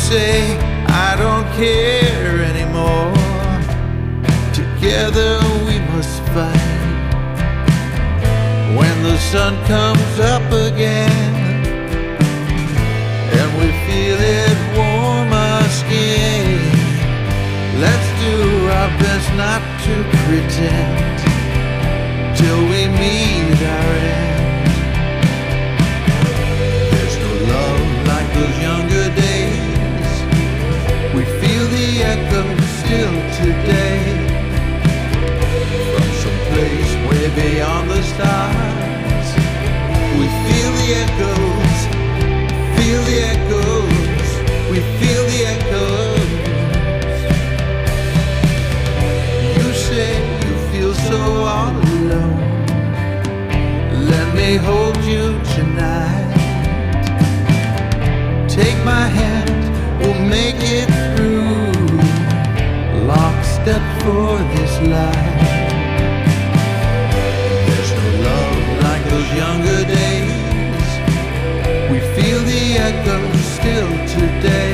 say I don't care anymore. Together we must fight. When the sun comes up again and we feel it warm our skin, let's do our best not to pretend till we meet our end. There's no love like those younger days. We feel the echo still today, from some place way beyond the stars. We feel the echoes, feel the echoes, we feel the echoes. You say you feel so all alone. Let me hold you tonight. Take my hand, we'll make it through. Lockstep for this life. There's no love like those younger days. We feel the echoes still today,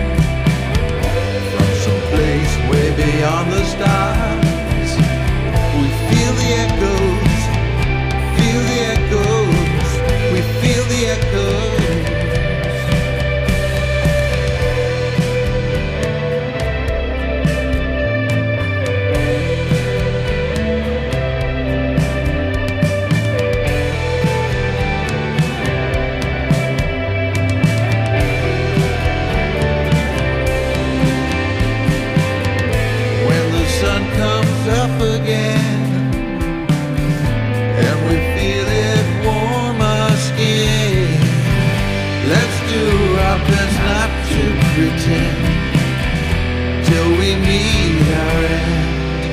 from some place way beyond the stars. We feel the echoes, feel the echoes, we feel the echoes. Up again and we feel it warm our skin, let's do our best not to pretend till we meet our end.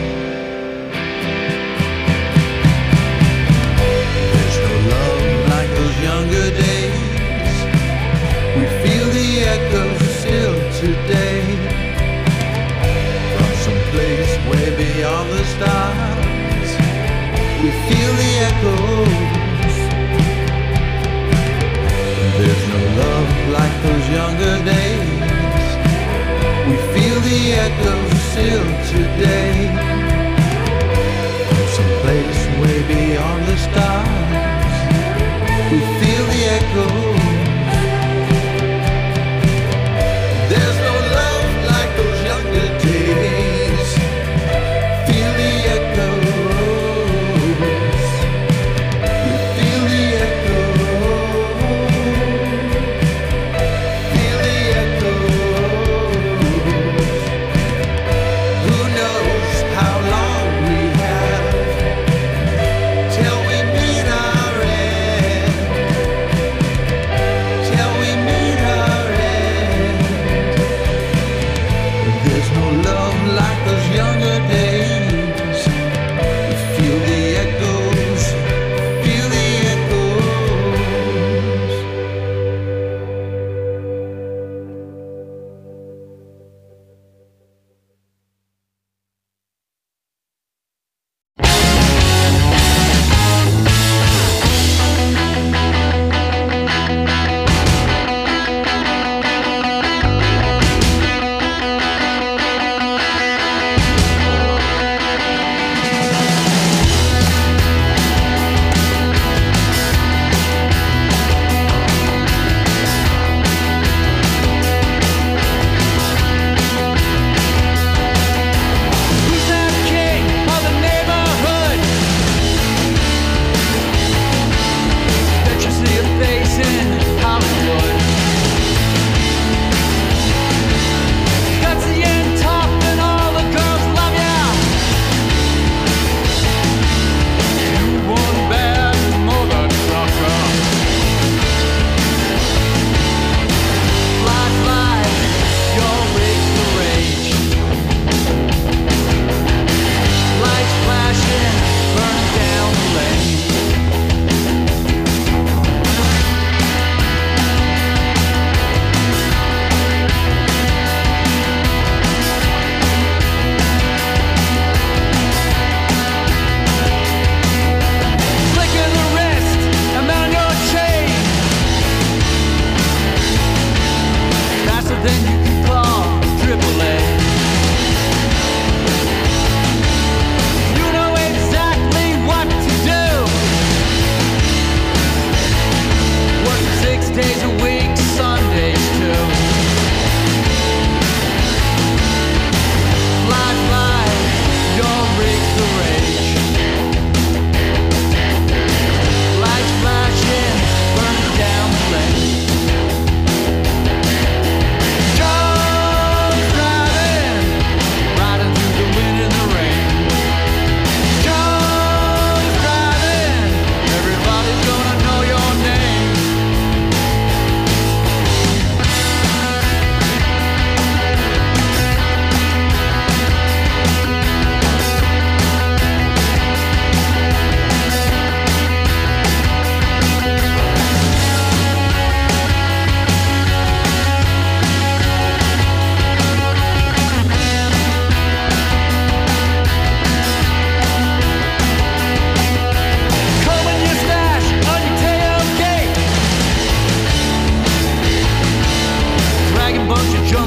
There's no love like those younger days. We feel the echoes still today, place way beyond the stars. We feel the echoes. There's no love like those younger days. We feel the echoes still today, from some place way beyond the stars. We feel the echoes. There's no love like those younger days. Feel the echoes. We feel the echoes. Feel the echoes. Who knows how long we have till we meet our end. Till we meet our end. There's no love like those younger days. We feel the echoes, feel the echoes. then you can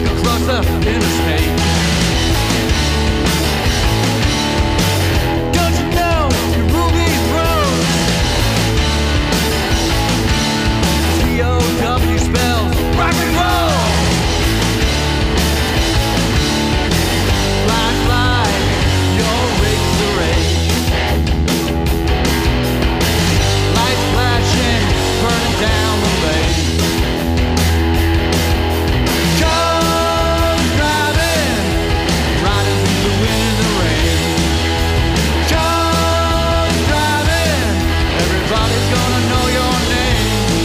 across the interstate. Don't you know your ruby rose? T-O-W spells rock and roll. Fly, fly, your razor edge. Lights flashing, burning down the lane. Cars driving, riding through the wind and the rain. Cars driving, everybody's gonna know your name.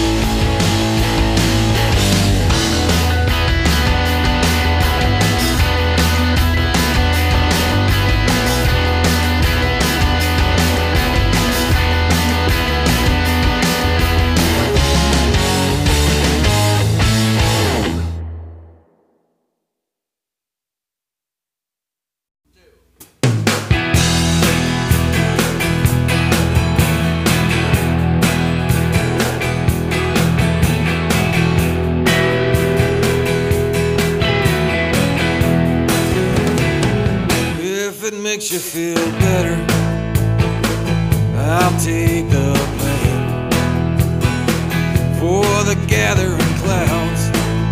If it makes you feel better, I'll take the blame for the gathering clouds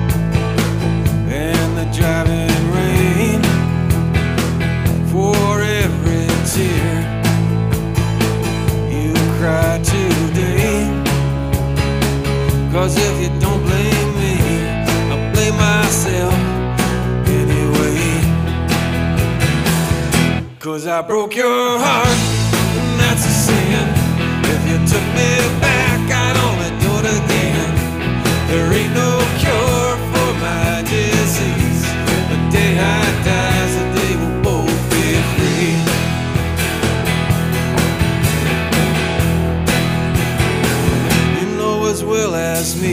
and the driving rain, for every tear you cry today. 'Cause if you don't blame me, I'll blame myself anyway. 'Cause I broke your heart, and that's a sin. If you took me back, I'd only do it again. There ain't no cure for my disease. The day I die is the day we'll both be free. You know as well as me,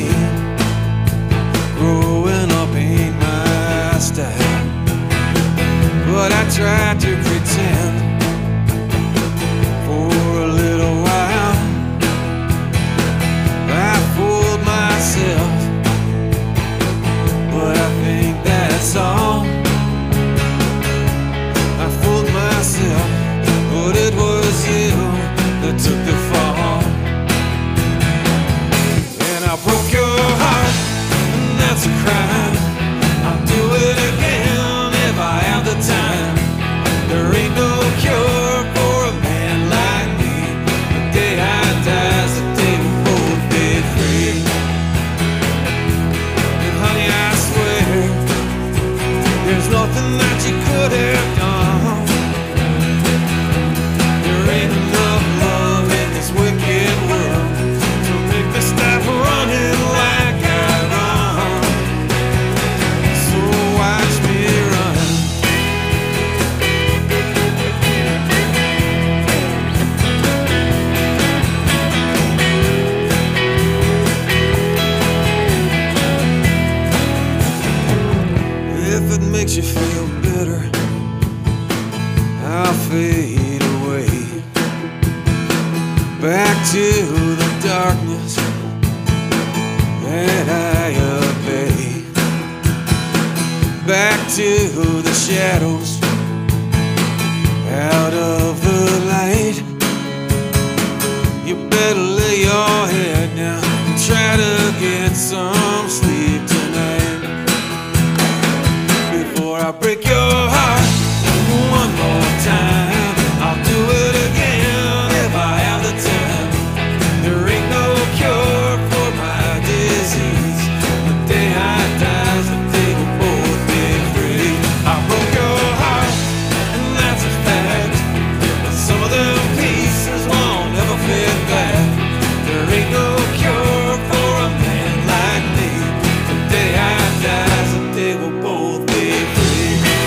growing up ain't my style. But I tried to pretend for a little while. I fooled myself, but I think that's all. I fooled myself, but it was you that took the fall. And I broke your heart, and that's a crime. I'll do it again if I have the time. There ain't no cure for a man like me. The day I die is the day we'll both be free. And honey, I swear, there's nothing that you could have done. There ain't enough love in this wicked world to make me stop running like I run. So watch me run. If it makes you feel better, I'll fade away back to the darkness that I obey, back to the shadows, out of the light. You better lay your head down and try to get some sleep tonight. Before I break your heart one more time, I'll do it again if I have the time. There ain't no cure for my disease. The day I die is the day we'll both be free. I broke your heart, and that's a fact. But some of them pieces won't ever fit back. There ain't no cure for a man like me. The day I die is the day we'll both be free.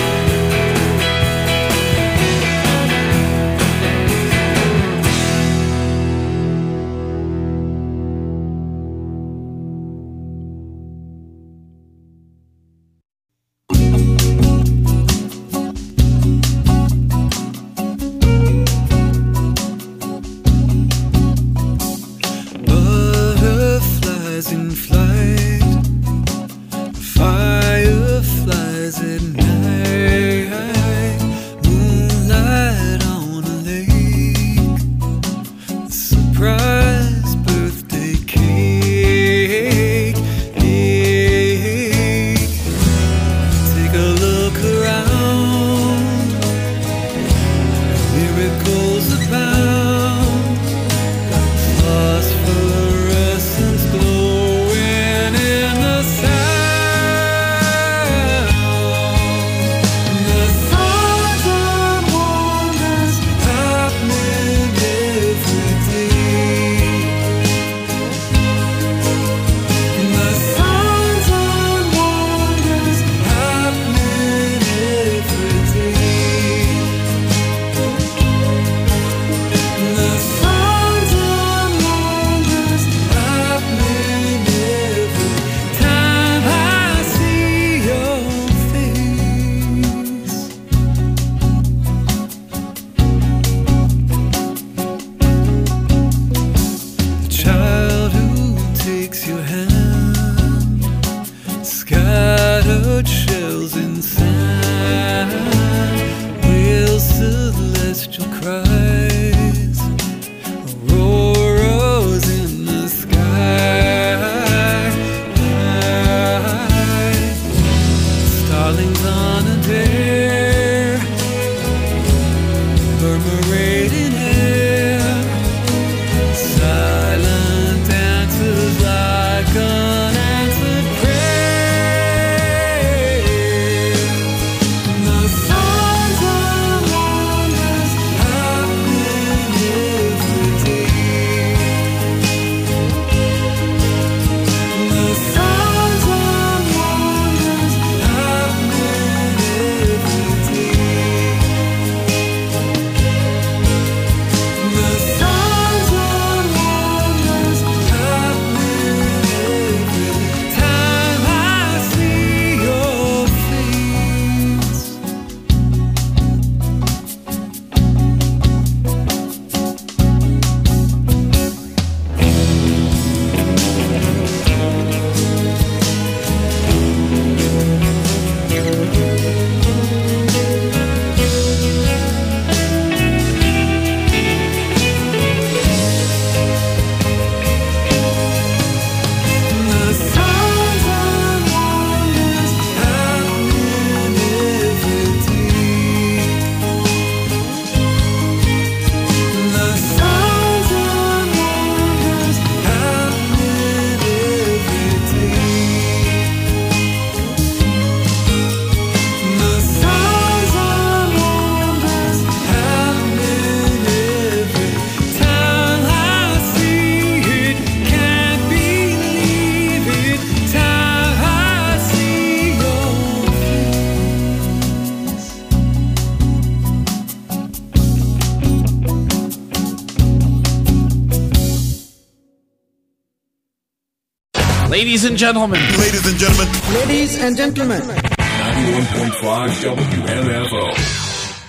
Ladies and gentlemen. Ladies and gentlemen. Ladies and gentlemen. 91.5 WMFO.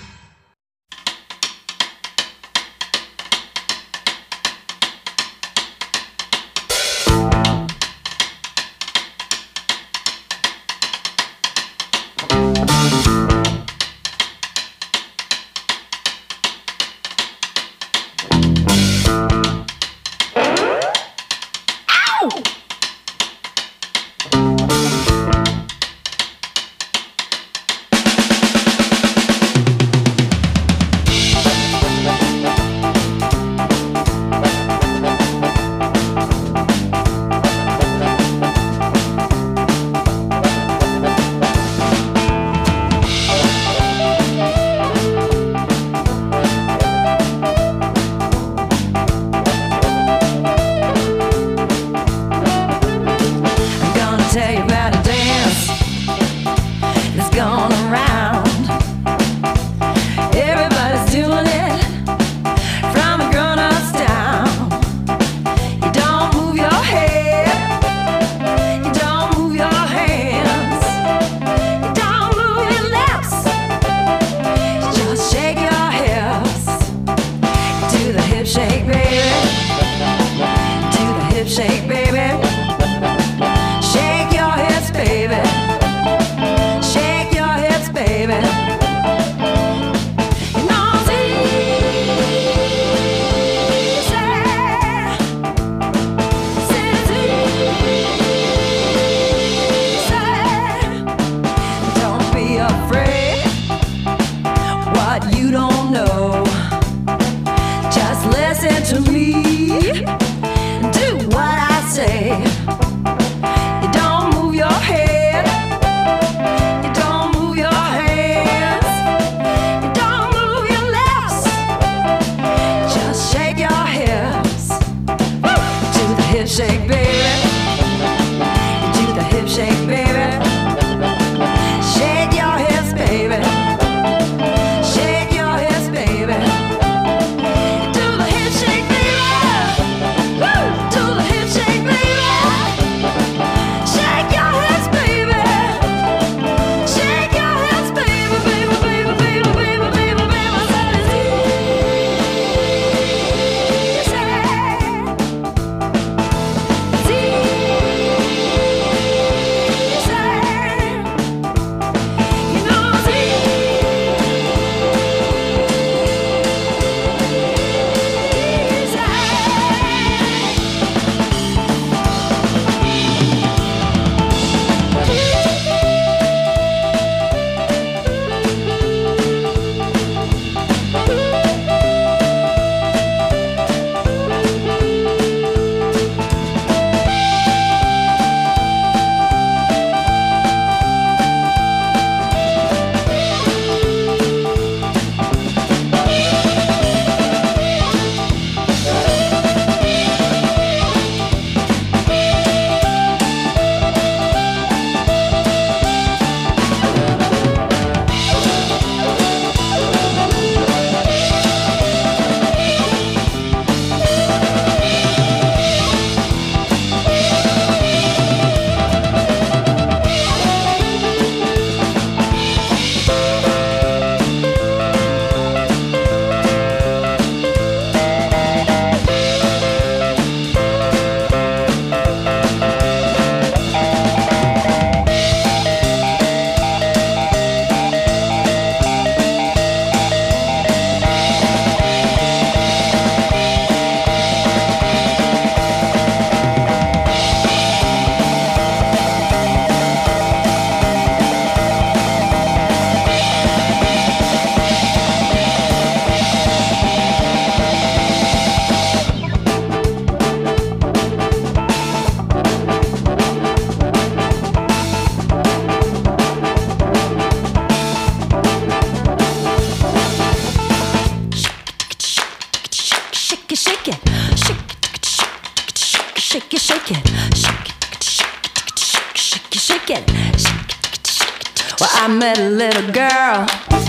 Well, I met a little girl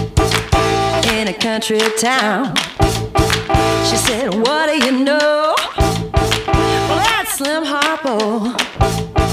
in a country town. She said, what do you know? Well, that's Slim Harpo.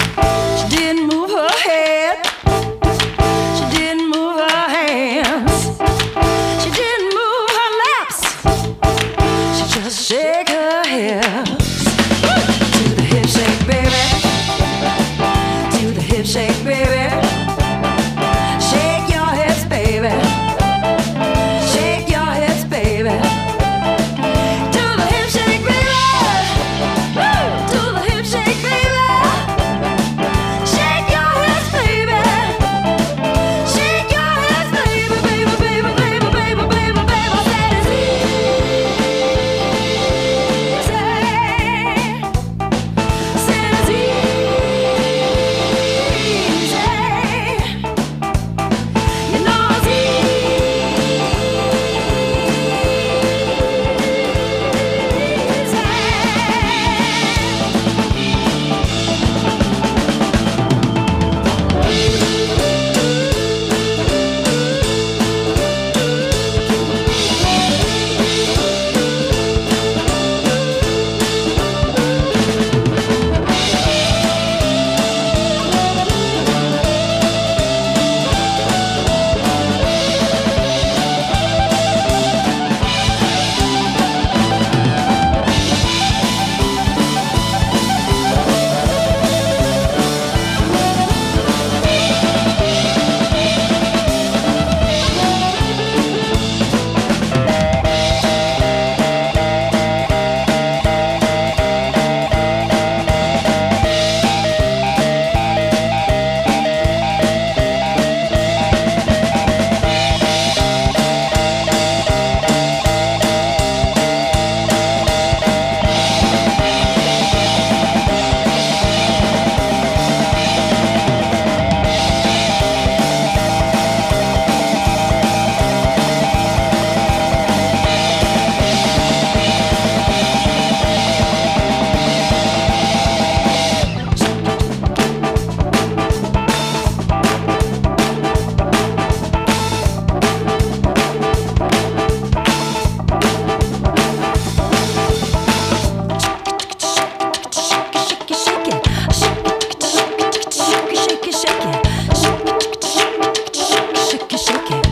shake it, shake it, shake it, shake it,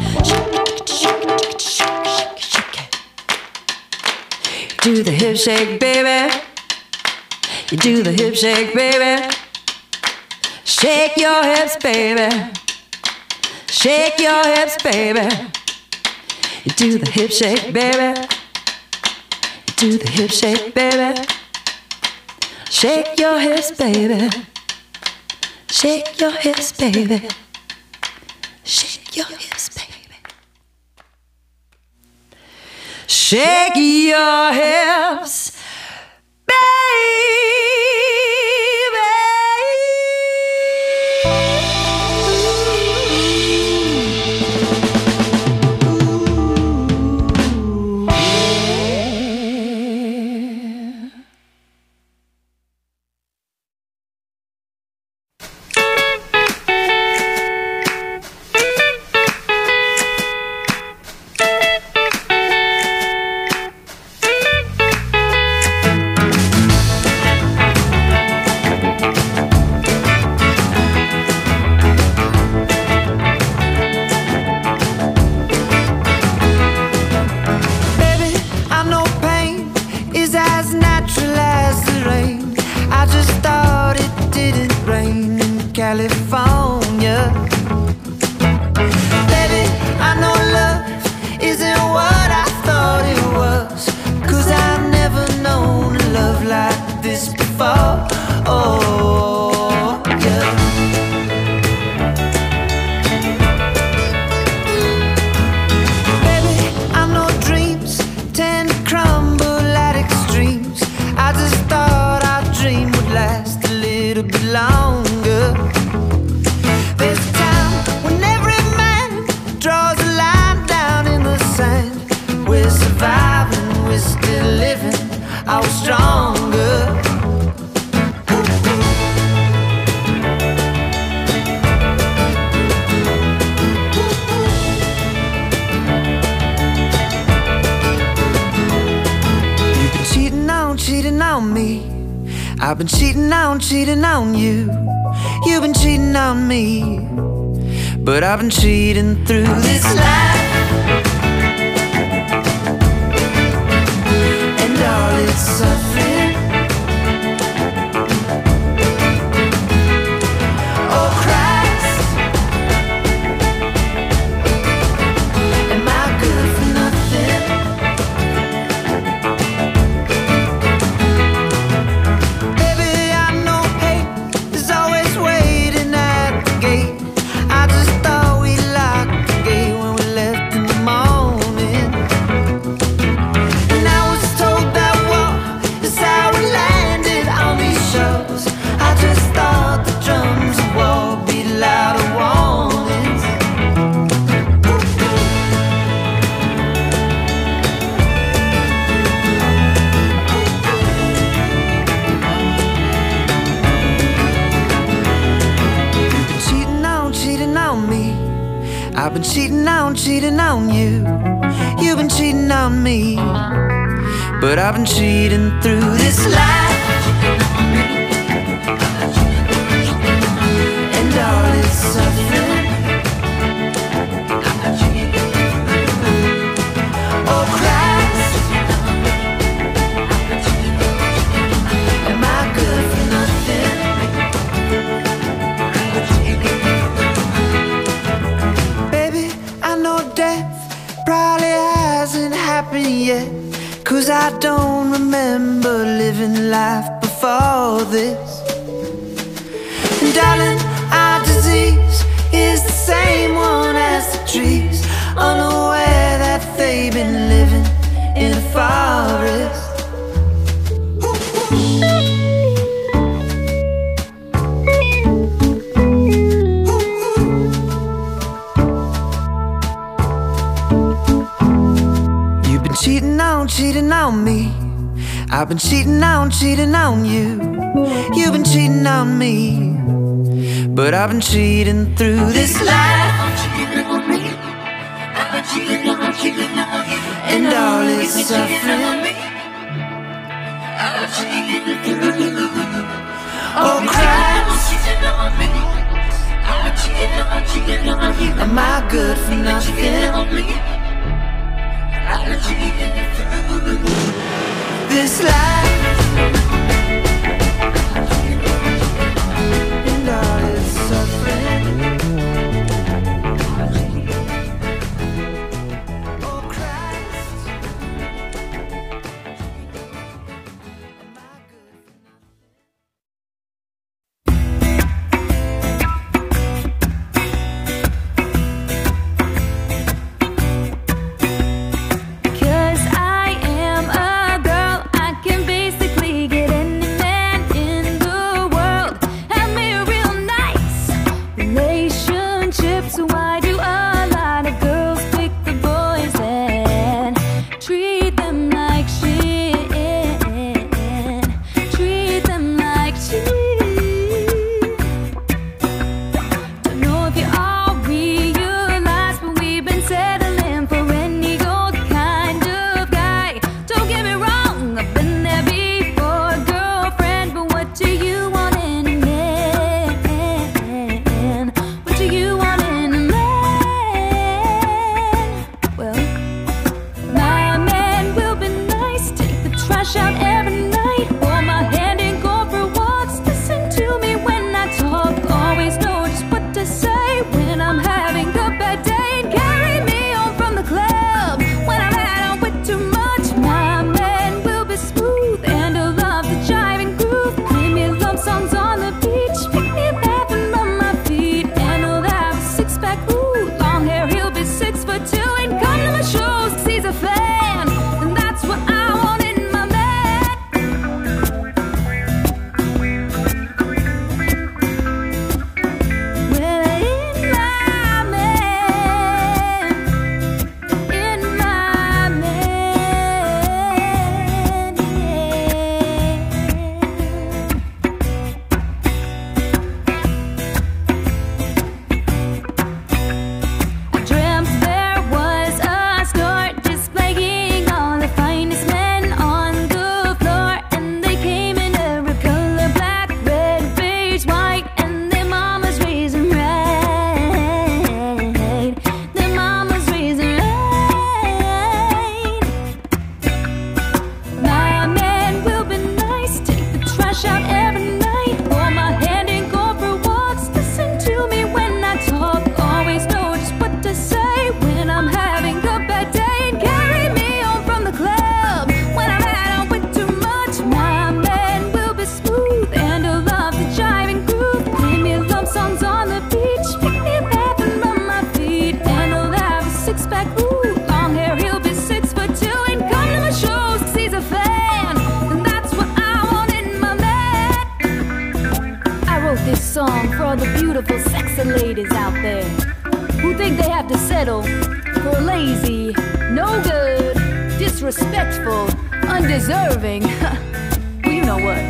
shake it. Do the hip shake, baby. You do the hip shake, baby. Shake your hips, baby. Shake your hips, baby. You do the hip shake, baby. You do the hip shake, baby. Shake your hips, baby. Shake your hips, baby. Shake your hips, baby. Shake your hips, baby. California. Baby, I know love isn't what I thought it was, 'cause I've never known a love like this before. Oh, yeah. Baby, I know dreams tend to crumble at extremes. I just thought our dream would last a little bit longer. There's a time when every man draws a line down in the sand. We're surviving, we're still living, I was stronger. You've been cheating on me. I've been cheating on you. You've been cheating on me, but I've been cheating through this life, and all its suffering. Oh Christ, am I good for nothing? Baby, I know hate is always waiting at the gate. I just thought we locked the gate when we left in the morning, and I was told that war is how we landed on these shores. I just thought the drums of war beat louder warnings. You've been cheating on me. I've been cheating on you. You've been cheating on me, but I've been cheating through this life, and all its suffering. Oh Christ, am I good for nothing? Baby, I know death probably hasn't happened yet, 'cause I don't remember living life before this. And darling, our disease is the same one as the trees, unaware that they've been living in a forest. You've been cheating on me. I've been cheating on you. You've been cheating on me, but I've been cheating through this life, and all its suffering. Oh Christ, Am I good for nothing? This life and all its suffering. Oh Christ, am I good for disrespectful, undeserving. Well, you know what?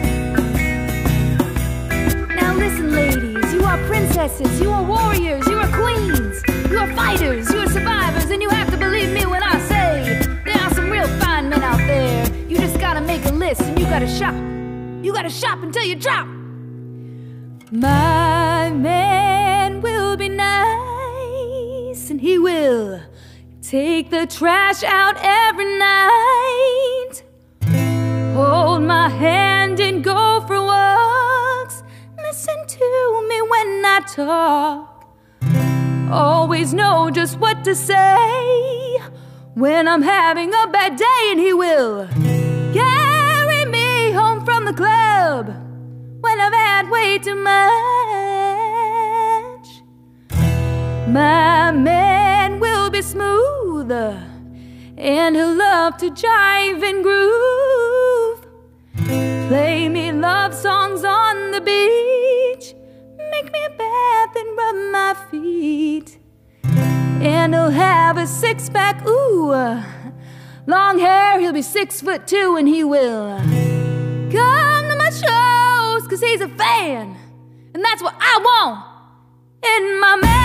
Now listen, ladies, you are princesses, you are warriors, you are queens, you are fighters, you are survivors, and you have to believe me when I say there are some real fine men out there. You just gotta make a list and you gotta shop. You gotta shop until you drop. My man will be nice, and he will take the trash out every night, hold my hand and go for walks, listen to me when I talk, always know just what to say when I'm having a bad day, and he will carry me home from the club when I've had way too much. My man will be smooth, and he'll love to jive and groove, play me love songs on the beach, make me a bath and rub my feet, and he'll have a six-pack, ooh, long hair, he'll be 6'2", and he will come to my shows, 'cause he's a fan, and that's what I want in my man.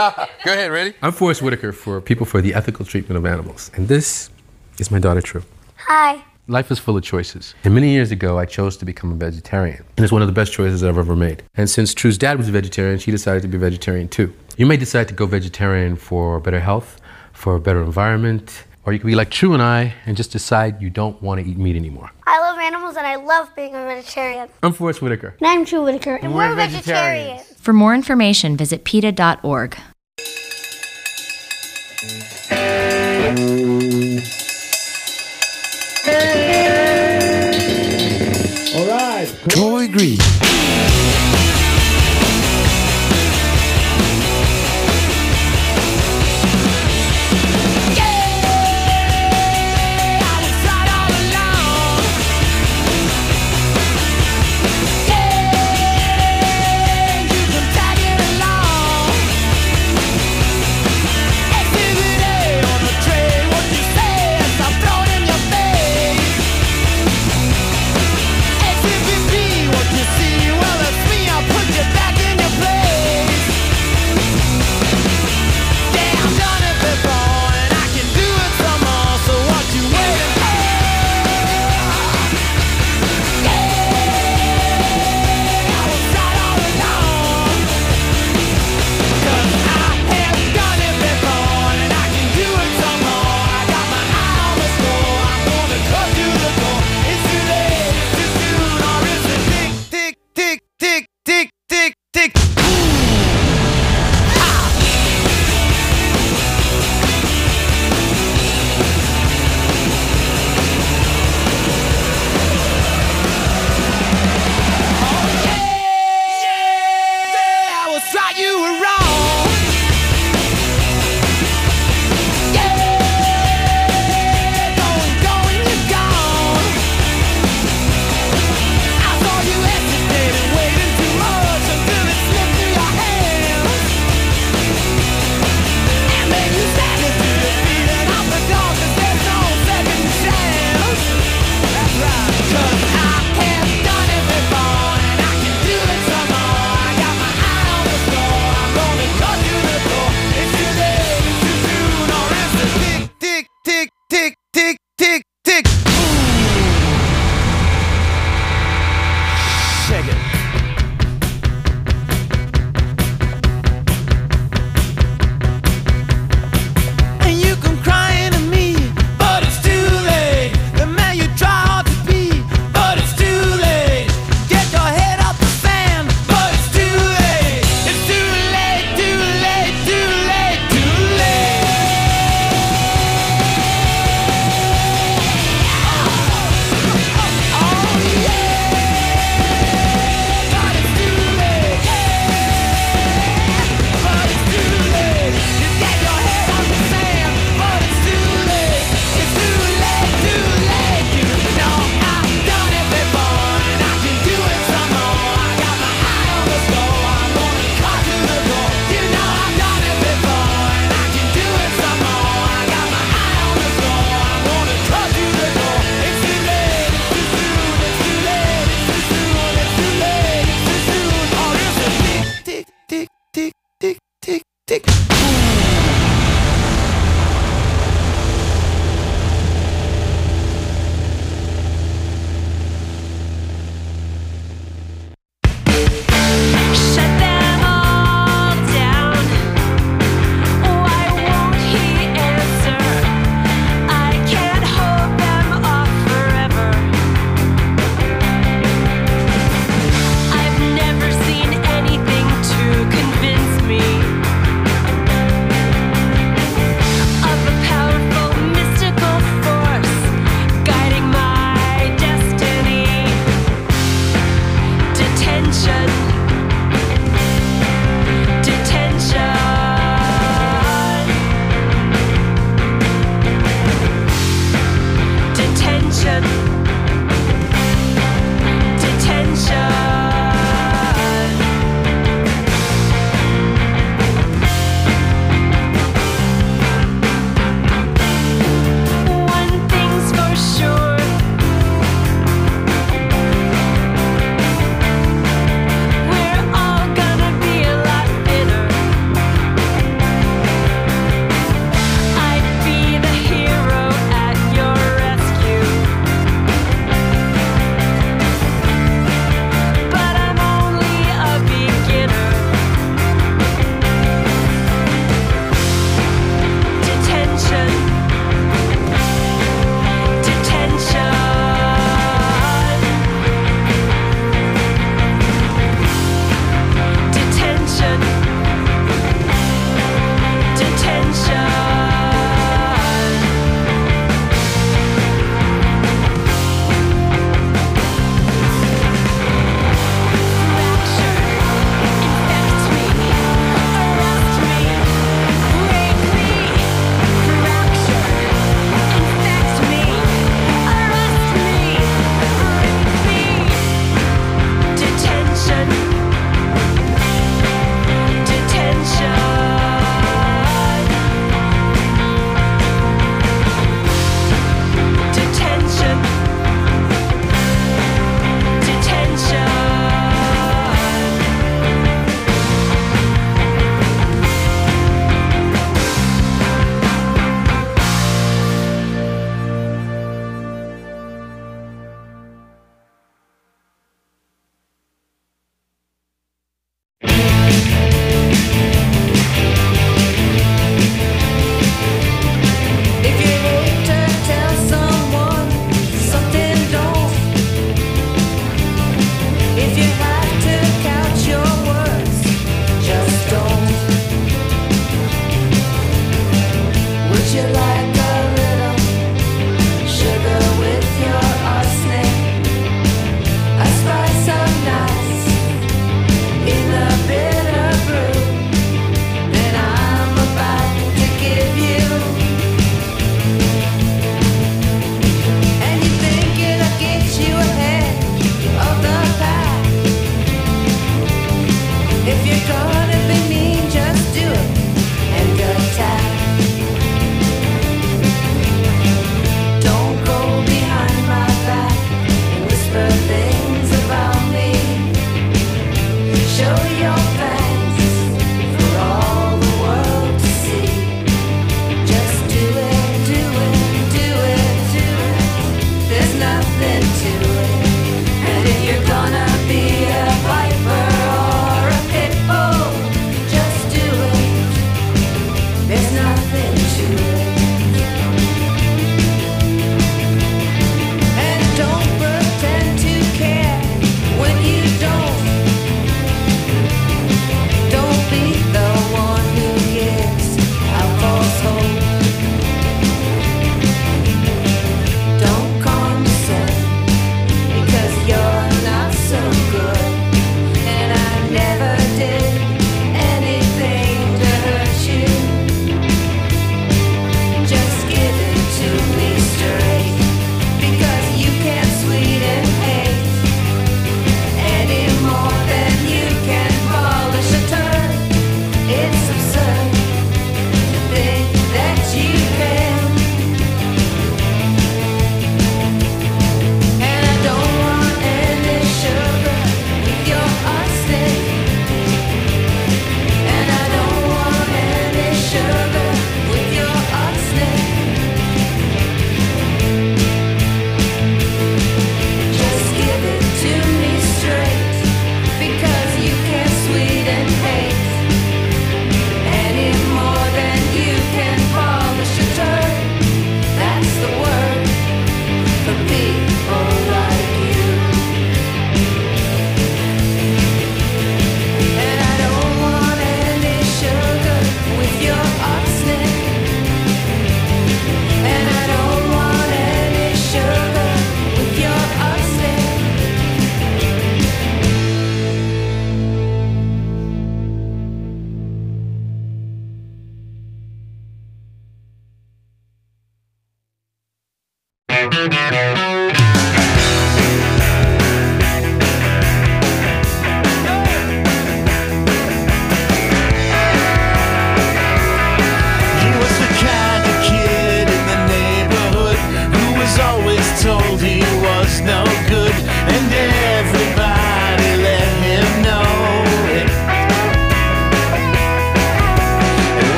Go ahead, ready? I'm Forrest Whitaker for People for the Ethical Treatment of Animals. And this is my daughter, True. Hi. Life is full of choices. And many years ago, I chose to become a vegetarian. And it's one of the best choices I've ever made. And since True's dad was a vegetarian, she decided to be a vegetarian too. You may decide to go vegetarian for better health, for a better environment, or you could be like True and I and just decide you don't want to eat meat anymore. I love animals and I love being a vegetarian. I'm Forrest Whitaker. And I'm True Whitaker. And we're vegetarians. For more information, visit PETA.org. All right. Troy Green. What you see, well, it's me, I put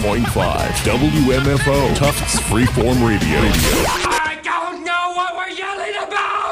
WMFO, Tufts Freeform Radio. I don't know what we're yelling about!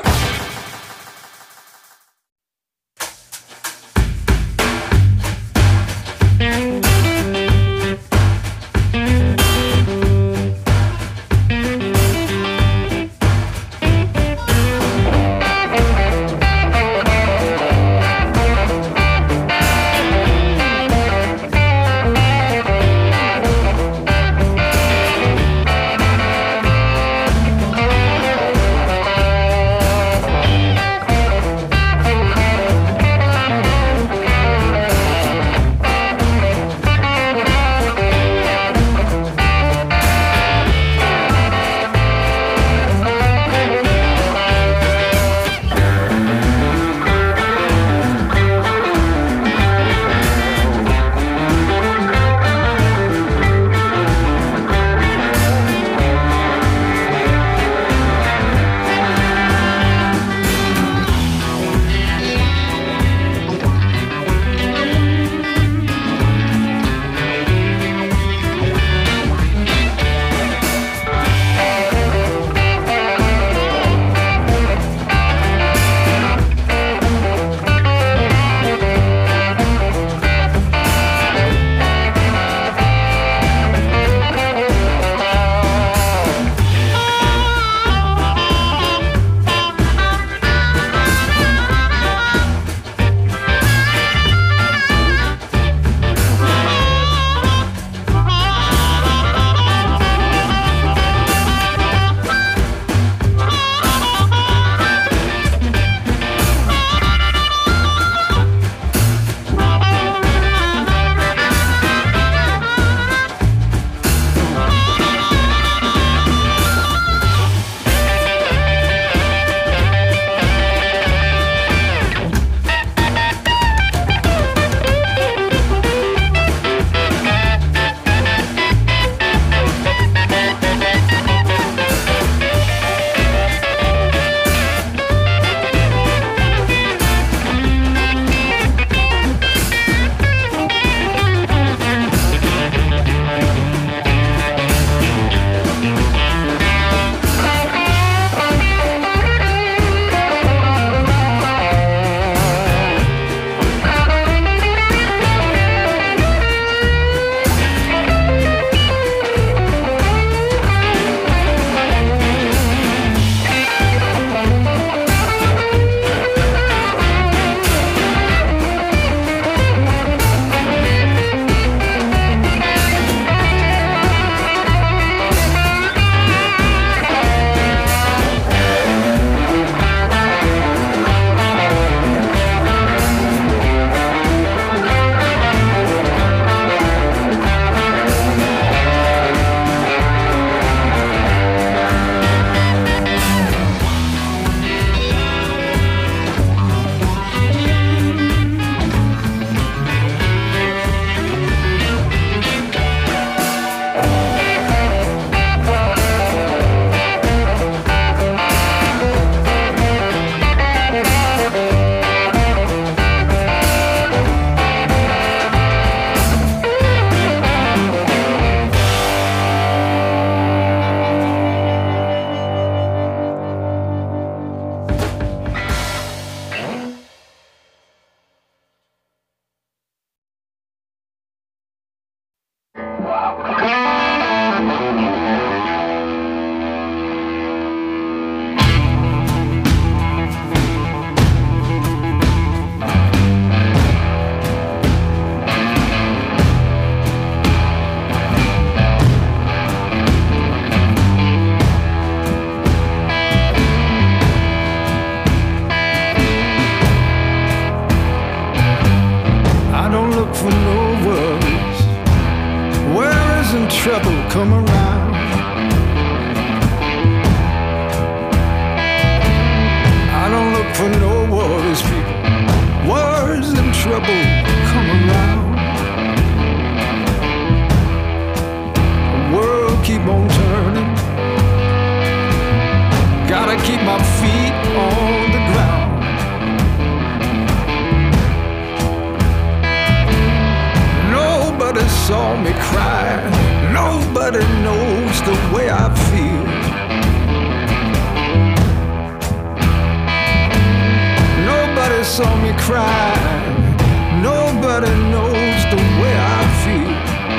trouble come around. I don't look for no worries, people. Worries and trouble come around. The world keep on turning. Gotta keep my feet on the ground. Nobody's saw me cry. Nobody knows the way I feel. Nobody saw me cry. Nobody knows the way I feel.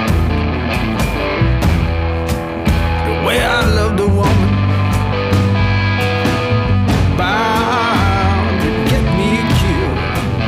The way I love the woman bound to get me killed.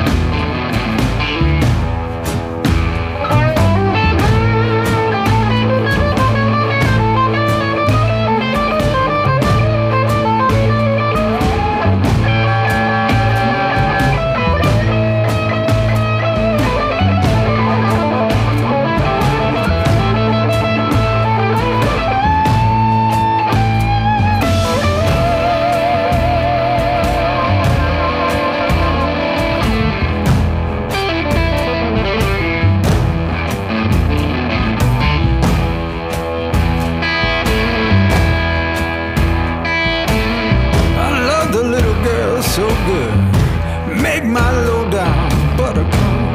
So good, make my low down buttercream.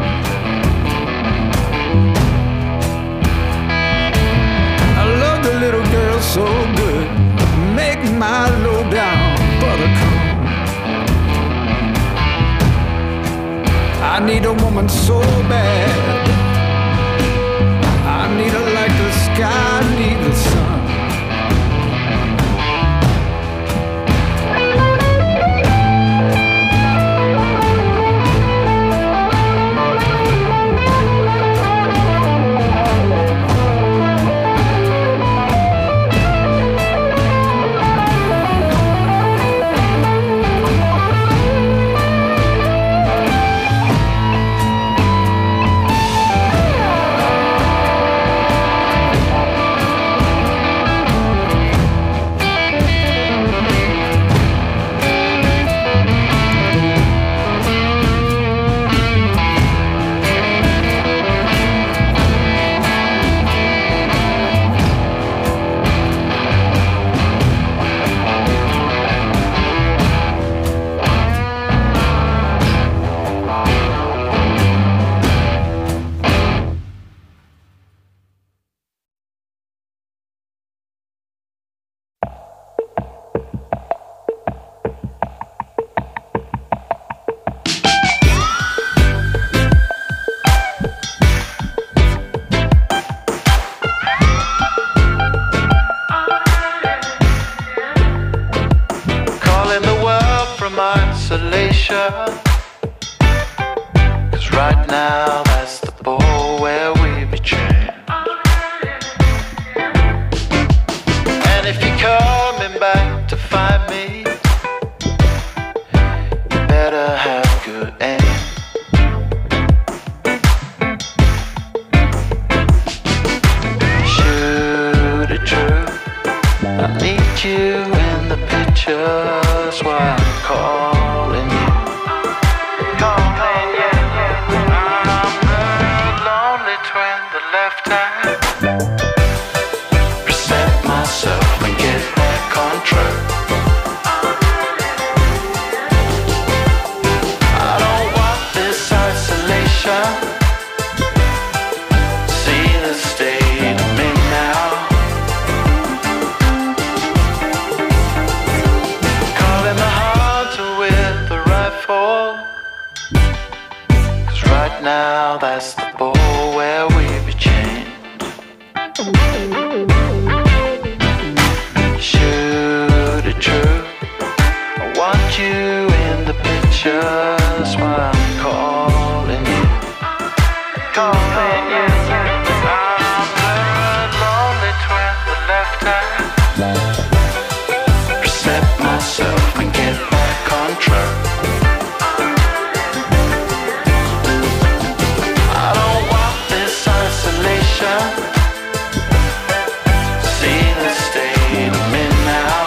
I love the little girl so good, make my low down buttercream. I need a woman so bad, I need her like the sky need the sun. Isolation, 'cause right now that's the ball where we be trained. And if you're coming back to find me, you better have good aim. Shoot it true, I need you in the pictures while I'm calling you. Calling you. I'm the lonely twin, the left hand. Reset myself and get back on track. I don't want this isolation. See the state I'm in now. Calling my heart with the rifle, 'cause right now that's the ball where we be chained. Shoot it true, I want you in the pictures while I'm calling you. Calling you. I'm the lonely twin, the left hand. Reset myself and get back on track. I don't want this isolation. See the state I'm in now.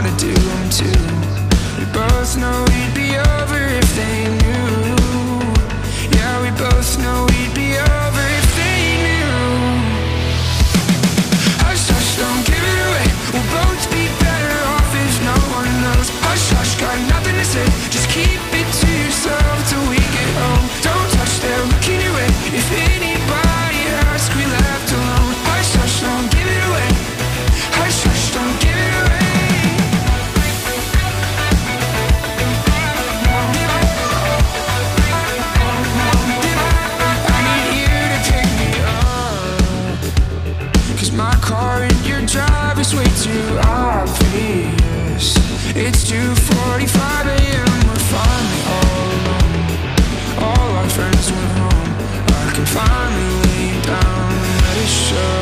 wanna do them too. We both know we'd be over if they knew. Yeah, we both know we'd be over if they knew. Hush, hush, don't give it away. We'll both be better off if no one knows. Hush, hush, got nothing to say. Just keep it to yourself till we get home. Don't touch, they're looking your way. If anybody asks, we left alone. Hush, hush, don't give it away. Hush, hush, don't give it away. I need you to pick me up, 'cause my car in your drive is way too obvious. It's 2:45 a.m. We're finally all alone. All our friends went home. I can finally lay down and let it show.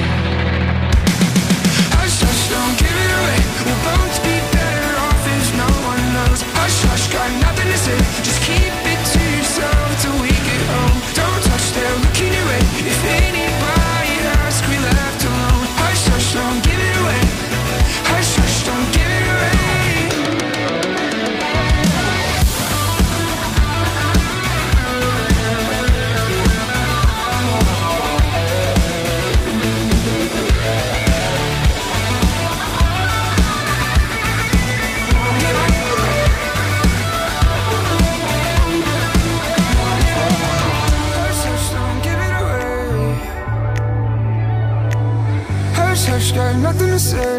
Hush, hush, don't give it away. We'll both be better off if no one knows. Hush, hush, got nothing to say. Just keep it to yourself till we get home. Don't touch, they're looking your way. If anybody asks, we left alone. Hush, hush, don't give it away. Hush, hush, don't give it away. Hush, hush, don't give it away. Hush, hush, got nothing to say.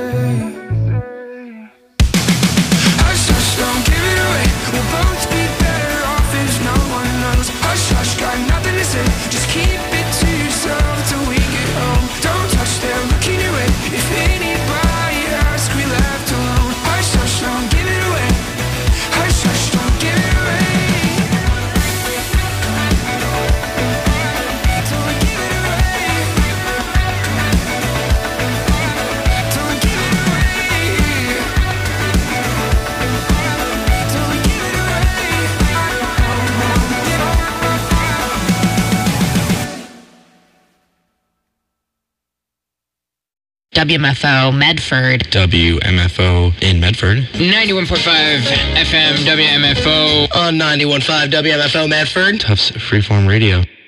Hush, hush, don't give it away. We'll both be better off if no one knows. Hush, hush, got nothing to say. Just keep it to yourself till we get home. Don't touch, they're looking your way. If anybody asks, we left alone. Hush, hush, don't give it away. Hush, hush, don't give it away. Don't give it away. Don't give it away. Don't give it away. WMFO Medford. WMFO in Medford. 91.5 FM WMFO. On 91.5 WMFO Medford. Tufts Freeform Radio.